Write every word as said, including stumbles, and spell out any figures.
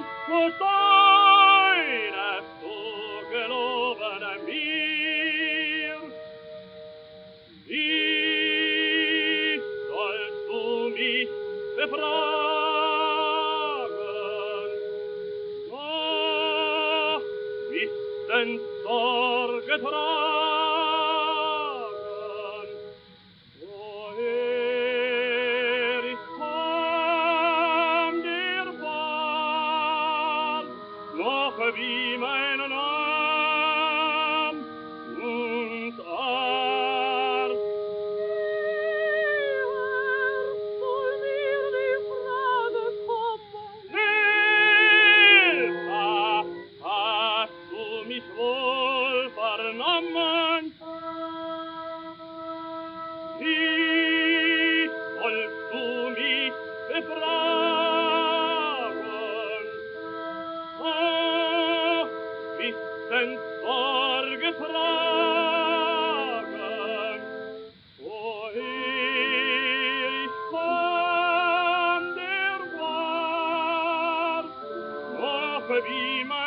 wo seinest du geloben mir? Wie sollst du mich befragen? Noch wissend Sorge tragen, woher ich komm dir war, noch wie mein Name und Art. Soll mir die Frage kommen? Hilfe, hast du mich wohl vernommen? Wie sollst du mich befragen? Ach, wissend Sorge tragen, woher ich komm, der war, noch wie mein